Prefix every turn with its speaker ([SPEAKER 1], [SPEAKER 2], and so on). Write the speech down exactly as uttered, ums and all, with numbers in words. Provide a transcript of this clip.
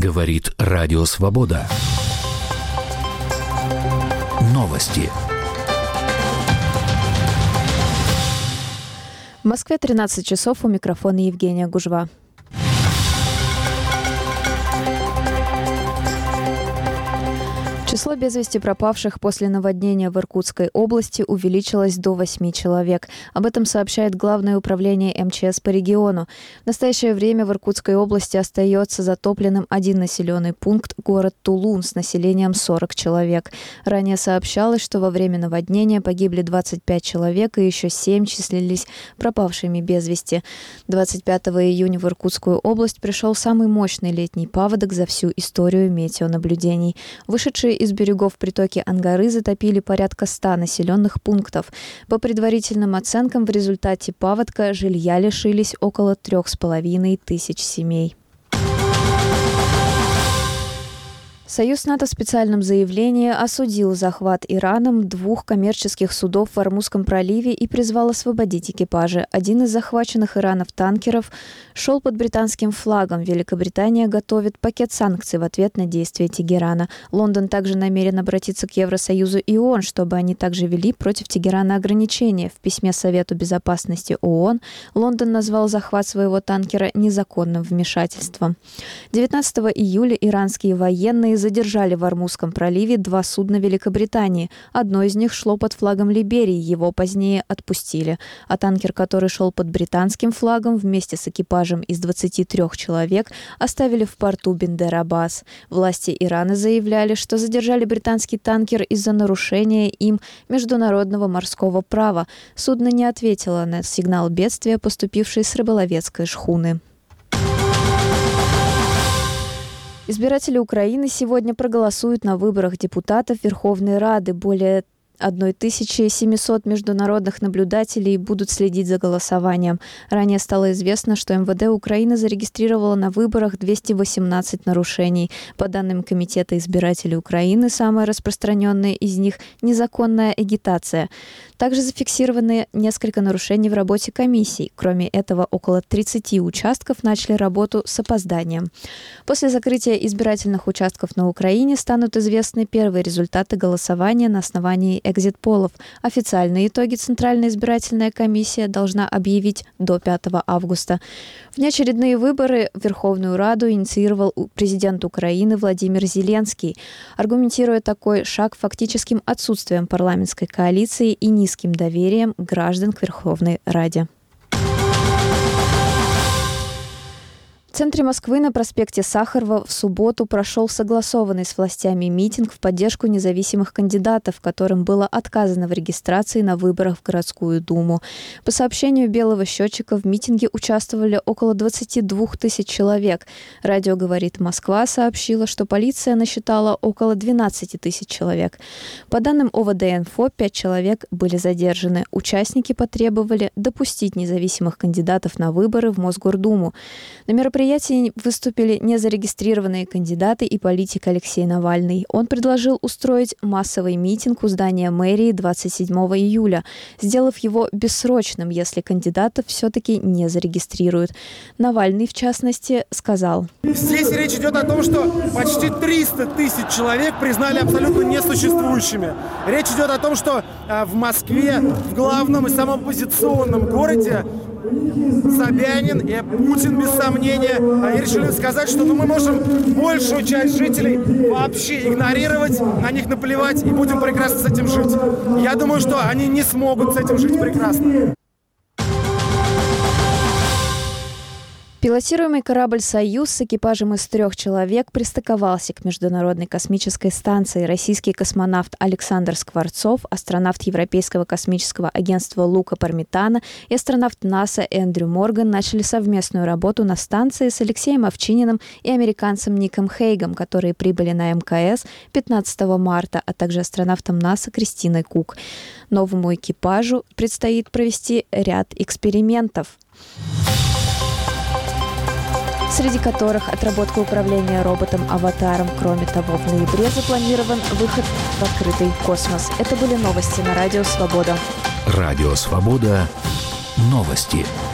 [SPEAKER 1] Говорит Радио Свобода. Новости.
[SPEAKER 2] В Москве тринадцать часов, у микрофона Евгения Гужва. Число без вести пропавших после наводнения в Иркутской области увеличилось до восьми человек. Об этом сообщает Главное управление эм че эс по региону. В настоящее время в Иркутской области остается затопленным один населенный пункт – город Тулун с населением сорок человек. Ранее сообщалось, что во время наводнения погибли двадцать пять человек и еще семь числились пропавшими без вести. двадцать пятого июня в Иркутскую область пришел самый мощный летний паводок за всю историю метеонаблюдений. Вышедшие из берегов притоки Ангары затопили порядка ста населенных пунктов. По предварительным оценкам, в результате паводка жилья лишились около трех с половиной тысяч семей. Союз НАТО в специальном заявлении осудил захват Ираном двух коммерческих судов в Ормузском проливе и призвал освободить экипажи. Один из захваченных Ираном танкеров шел под британским флагом. Великобритания готовит пакет санкций в ответ на действия Тегерана. Лондон также намерен обратиться к Евросоюзу и ООН, чтобы они также ввели против Тегерана ограничения. В письме Совету безопасности ООН Лондон назвал захват своего танкера незаконным вмешательством. девятнадцатого июля иранские военные задержали в Ормузском проливе два судна Великобритании. Одно из них шло под флагом Либерии, его позднее отпустили. А танкер, который шел под британским флагом, вместе с экипажем из двадцати трёх человек оставили в порту Бендер-Аббас. Власти Ирана заявляли, что задержали британский танкер из-за нарушения им международного морского права. Судно не ответило на сигнал бедствия, поступивший с рыболовецкой шхуны. Избиратели Украины сегодня проголосуют на выборах депутатов Верховной Рады. Более тысяча семьсот международных наблюдателей будут следить за голосованием. Ранее стало известно, что эм вэ дэ Украины зарегистрировало на выборах двести восемнадцать нарушений. По данным Комитета избирателей Украины, самая распространенная из них – незаконная агитация. Также зафиксированы несколько нарушений в работе комиссий. Кроме этого, около тридцати участков начали работу с опозданием. После закрытия избирательных участков на Украине станут известны первые результаты голосования на основании экзит-полов. Официальные итоги Центральная избирательная комиссия должна объявить до пятого августа. Внеочередные выборы в Верховную Раду инициировал президент Украины Владимир Зеленский, аргументируя такой шаг фактическим отсутствием парламентской коалиции и низким доверием граждан к Верховной Раде. В центре Москвы на проспекте Сахарова в субботу прошел согласованный с властями митинг в поддержку независимых кандидатов, которым было отказано в регистрации на выборах в городскую думу. По сообщению «Белого счетчика» в митинге участвовали около двадцати двух тысяч человек. Радио «Говорит Москва» сообщило, что полиция насчитала около двенадцати тысяч человек. По данным о вэ дэ-инфо, пять человек были задержаны. Участники потребовали допустить независимых кандидатов на выборы в Мосгордуму. На мероприятии выступили незарегистрированные кандидаты и политик Алексей Навальный. Он предложил устроить массовый митинг у здания мэрии двадцать седьмого июля, сделав его бессрочным, если кандидатов все-таки не зарегистрируют. Навальный, в частности, сказал:
[SPEAKER 3] «Здесь речь идет о том, что почти триста тысяч человек признали абсолютно несуществующими. Речь идет о том, что в Москве, в главном и самом оппозиционном городе, Собянин и Путин, без сомнения, они решили сказать, что ну, мы можем большую часть жителей вообще игнорировать, на них наплевать и будем прекрасно с этим жить. Я думаю, что они не смогут с этим жить прекрасно».
[SPEAKER 2] Пилотируемый корабль «Союз» с экипажем из трех человек пристыковался к Международной космической станции. Российский космонавт Александр Скворцов, астронавт Европейского космического агентства Лука Пармитано и астронавт НАСА Эндрю Морган начали совместную работу на станции с Алексеем Овчининым и американцем Ником Хейгом, которые прибыли на эм ка эс пятнадцатого марта, а также астронавтом НАСА Кристиной Кук. Новому экипажу предстоит провести ряд экспериментов, среди которых отработка управления роботом-аватаром. Кроме того, в ноябре запланирован выход в открытый космос. Это были новости на Радио Свобода.
[SPEAKER 1] Радио Свобода. Новости.